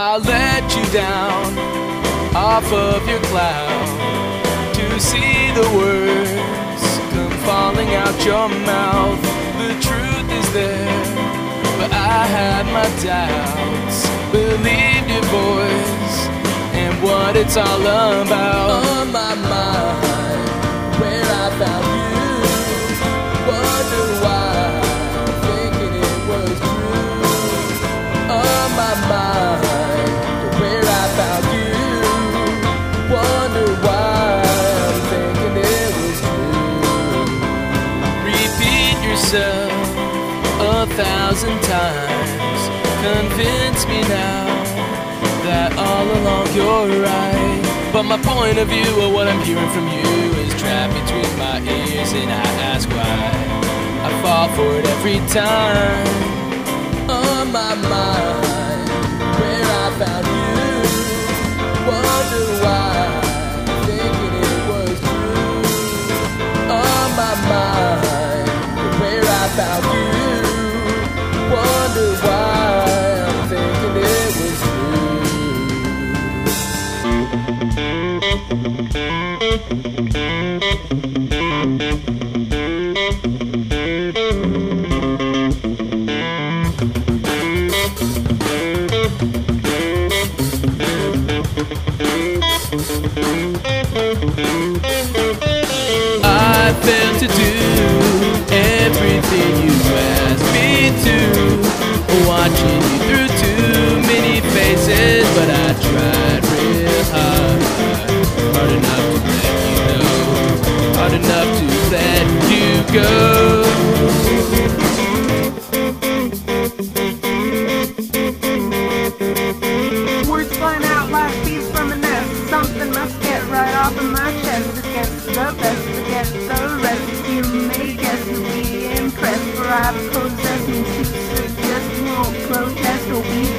I'll let you down off of your cloud to see the words come falling out your mouth. The truth is there, but I had my doubts. Believed your voice and what it's all about. On my mind, where I found you, wonder why, thinking it was true. On my mind, where I found you, wonder why, I'm thinking it was true. Repeat yourself 1,000 times, convince me now that all along you're right. But my point of view of what I'm hearing from you is trapped between my ears, and I ask why. I fall for it every time. On my mind, where I found you, wonder why, thinking it was true. On my mind, where I found you, wonder why, I'm thinking it was true. I failed to do everything you asked me to, watching you through too many faces, but I tried real hard, hard enough to let you know, hard enough to let you go. Words flying out like bees from a nest. Something must get right off of my chest. It gets the best, forget the rest. You may guess you'll be impressed, for I possess me to suggest you won't protest or be